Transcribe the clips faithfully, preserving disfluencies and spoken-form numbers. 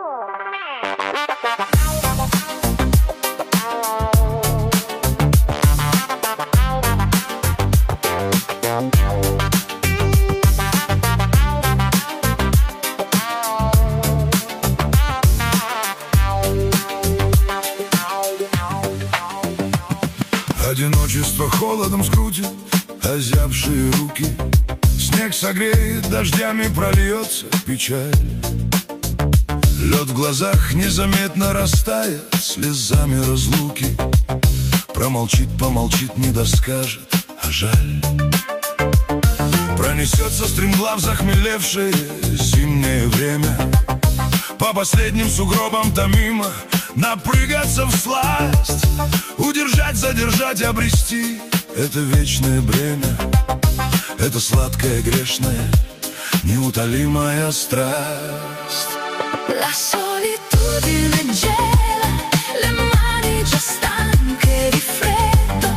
Одиночество холодом скрутит озябшие руки. Снег согреет, дождями прольется печаль. Лед в глазах незаметно растает слезами разлуки. Промолчит, помолчит, не доскажет, а жаль. Пронесется стремглав захмелевшее зимнее время. По последним сугробам томимо напрыгаться всласть. Удержать, задержать, обрести — это вечное бремя. Это сладкая, грешная, неутолимая страсть. La solitudine gela le mani già stanche di freddo.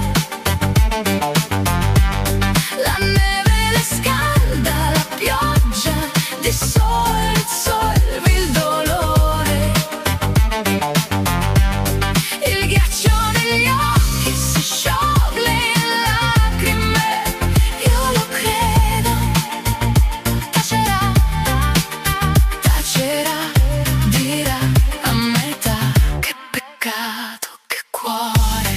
La neve le scalda, la pioggia dissolve, dissolve il dolore. Il ghiaccio negli occhi si scioglie in lacrime. Io lo credo, tacerà, tacerà, dirà a metà che peccato, che cuore.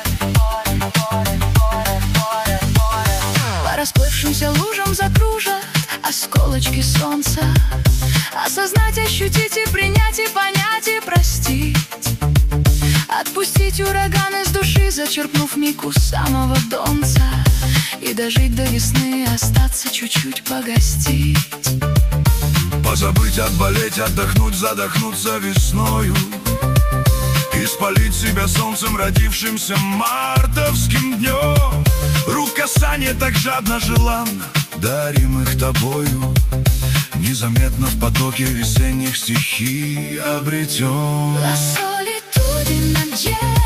По расплывшимся лужам закружат осколочки солнца. Осознать, ощутить и принять, и понять, и простить. Отпустить ураган из души, зачерпнув миг у самого донца. И дожить до весны, остаться чуть-чуть погостить. Позабыть, отболеть, отдохнуть, задохнуться весною. И спалить себя солнцем, родившимся мартовским днем. Рук касание так жадно, желанно, дарим их тобою. Незаметно в потоке весенних стихий обретем. La solitudine gela